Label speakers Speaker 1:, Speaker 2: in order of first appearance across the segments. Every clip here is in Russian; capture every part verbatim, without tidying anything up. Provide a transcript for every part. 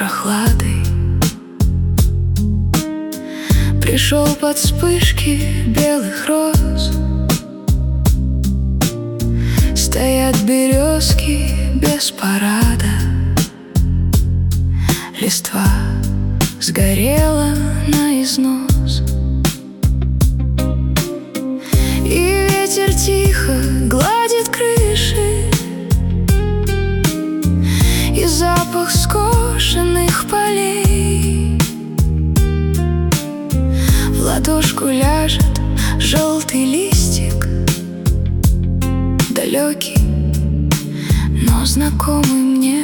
Speaker 1: прохладой. Пришел под вспышки белых роз. Стоят березки без парада. Листва сгорела на износ. И ветер тихо гладит крыши. И запах скошенных полей. В ладошку ляжет желтый листик, далекий, но знакомый мне.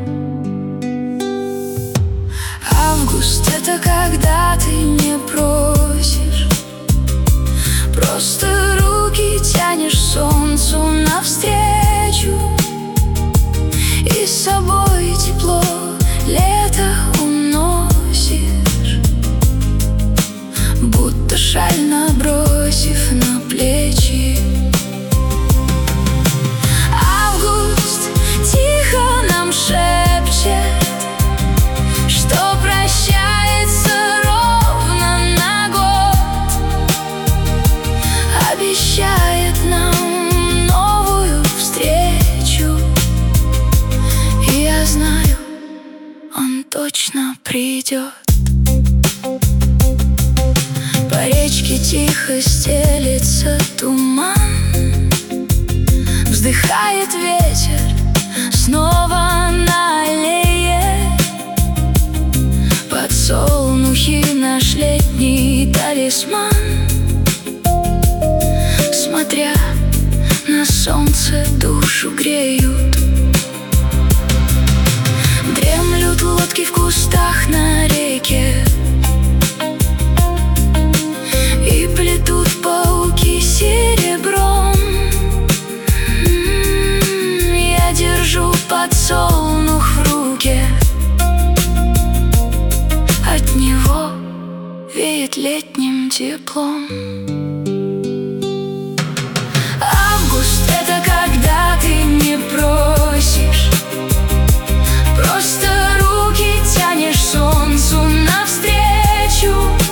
Speaker 1: Август — это когда ты не просишь, просто руки тянешь солнцу навстречу. И с собой тепло лето уносишь, будто шаль набросив на плечи. Август тихо нам шепчет, что прощается ровно на год. Обещает нам новую встречу. И я знаю, он точно придет. По речке тихо стелется туман. Вздыхает ветер снова на аллее. Подсолнухи — наш летний талисман. Смотря на солнце, душу греют. Дремлют лодки в кустах на реке. И плетут пауки серебром. Я держу подсолнух в руке. От него веет летним теплом. Август — это когда ты не просишь, просто руки тянешь солнцу навстречу.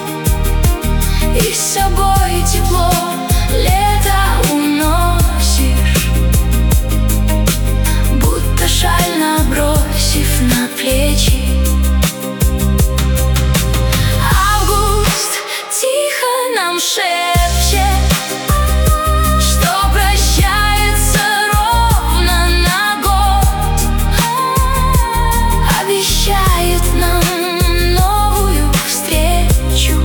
Speaker 1: И с собой тепло лето уносишь, будто шаль набросив на плечи. Август тихо нам шепчет, что прощается ровно на год. Обещает нам новую встречу.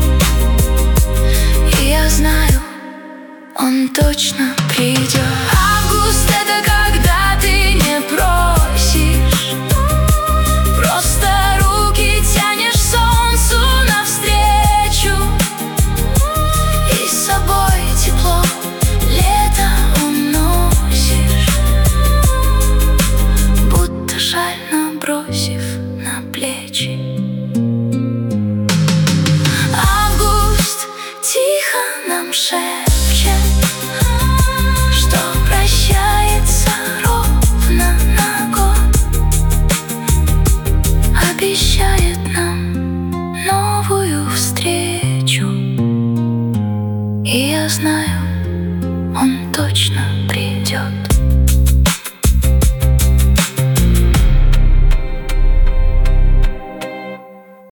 Speaker 1: И я знаю, он точно придет. Август — это когда ты не просишь, просто руки тянешь солнцу навстречу. И с собой тепло лето уносишь, будто шаль набросив на плечи. Август тихо нам шепчет, что прощается ровно на год. Обещает нам новую встречу. И я знаю, он точно